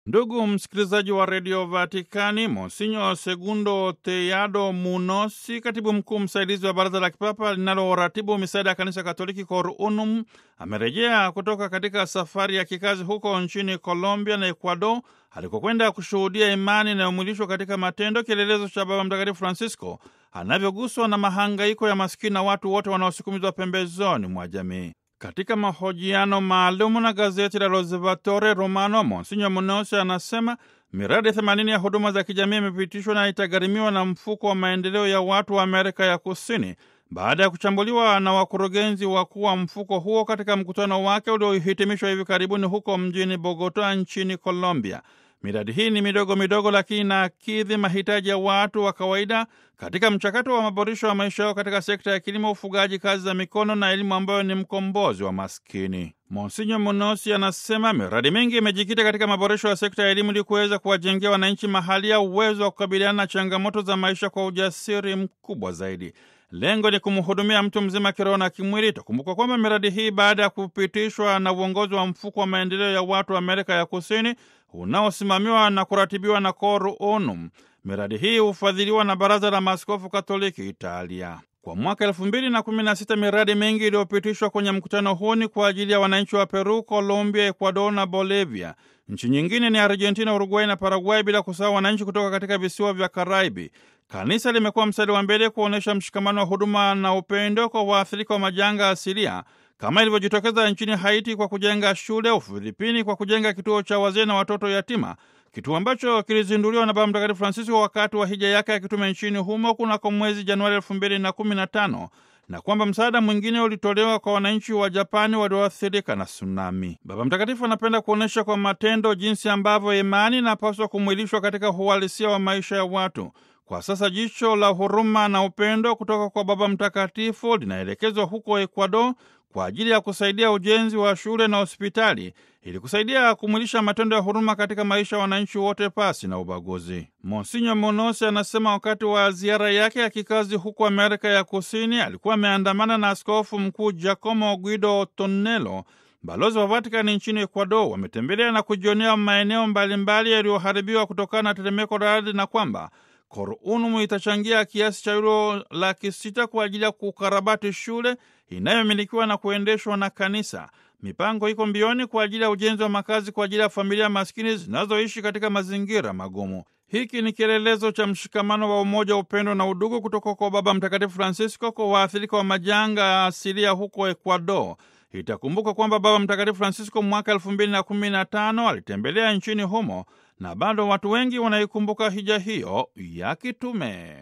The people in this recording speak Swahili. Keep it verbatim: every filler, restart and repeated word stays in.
Ndugu msikilizaji wa redio Vatikani, Monsinyo Segundo Teyado Munosi, katibu mkuu msaidizi wa baraza la kipapa linaloratibu misaada ya kanisa Katoliki Cor Unum, amerejea kutoka katika safari ya kikazi huko nchini Colombia na Ecuador alikokwenda kushuhudia imani inayomwilishwa katika matendo, kielelezo cha Baba Mtakatifu Francisco anavyoguswa na mahangaiko ya maskini na watu wote wanaosukumizwa pembezoni mwa jamii. Katika mahojiano maalumu na gazeti la L'Osservatore Romano, Monsinyo Munosi anasema miradi themanini ya huduma za kijamii imepitishwa na itagharimiwa na mfuko wa maendeleo ya watu wa Amerika ya Kusini baada ya kuchambuliwa na wakurugenzi wakuu wa mfuko huo katika mkutano wake uliohitimishwa hivi karibuni huko mjini Bogota nchini Colombia. Miradi hii ni midogo midogo, lakini inakidhi mahitaji ya watu wa kawaida katika mchakato wa maboresho ya maisha yao katika sekta ya kilimo, ufugaji, kazi za mikono na elimu, ambayo ni mkombozi wa maskini. Monsinyo Munosi anasema miradi mingi imejikita katika maboresho ya sekta ya elimu ili kuweza kuwajengea wananchi mahali ya uwezo wa kukabiliana na changamoto za maisha kwa ujasiri mkubwa zaidi. Lengo ni kumhudumia mtu mzima kiroho na kimwili. Tukumbuka kwamba miradi hii baada ya kupitishwa na uongozi wa mfuko wa maendeleo ya watu wa Amerika ya Kusini unaosimamiwa na kuratibiwa na Cor Unum, miradi hii hufadhiliwa na Baraza la Maaskofu Katoliki Italia. Kwa mwaka elfu mbili na kumi na sita miradi mingi iliyopitishwa kwenye mkutano huu ni kwa ajili ya wananchi wa Peru, Colombia, Ecuador na Bolivia. Nchi nyingine ni Argentina, Uruguay na Paraguay, bila kusahau wananchi kutoka katika visiwa vya Karaibi. Kanisa limekuwa mstari wa mbele kuonyesha mshikamano wa huduma na upendo kwa waathirika wa majanga asilia, kama ilivyojitokeza nchini Haiti kwa kujenga shule, Ufilipini kwa kujenga kituo cha wazee na watoto yatima, kituo ambacho kilizinduliwa na Baba Mtakatifu Francisco wakati wa hija yake ya kitume nchini humo kunako mwezi Januari elfu mbili na kumi na tano, na kwamba msaada mwingine ulitolewa kwa wananchi wa Japani walioathirika na tsunami. Baba Mtakatifu anapenda kuonyesha kwa matendo jinsi ambavyo imani inapaswa kumwilishwa katika uhalisia wa maisha ya watu. Kwa sasa jicho la huruma na upendo kutoka kwa Baba Mtakatifu linaelekezwa huko Ecuador kwa ajili ya kusaidia ujenzi wa shule na hospitali ili kusaidia kumwilisha matendo ya huruma katika maisha ya wananchi wote pasi na ubaguzi. Monsinyo Munosi anasema wakati wa ziara yake ya kikazi huko Amerika ya Kusini alikuwa ameandamana na Askofu Mkuu Giacomo Guido Tonello, balozi wa Vatikani nchini Ecuador. Wametembelea na kujionea maeneo mbalimbali yaliyoharibiwa kutokana na tetemeko la ardhi, na kwamba Cor Unum itachangia kiasi cha euro laki sita kwa ajili ya kukarabati shule inayomilikiwa na kuendeshwa na kanisa. Mipango iko mbioni kwa ajili ya ujenzi wa makazi kwa ajili ya familia maskini zinazoishi katika mazingira magumu. Hiki ni kielelezo cha mshikamano wa umoja, upendo na udugu kutoka kwa Baba Mtakatifu Francisco kwa waathirika wa majanga asilia huko Ecuador. Itakumbuka kwamba Baba Mtakatifu Francisco mwaka elfu mbili na kumi na tano alitembelea nchini humo, na bado watu wengi wanaikumbuka hija hiyo ya kitume.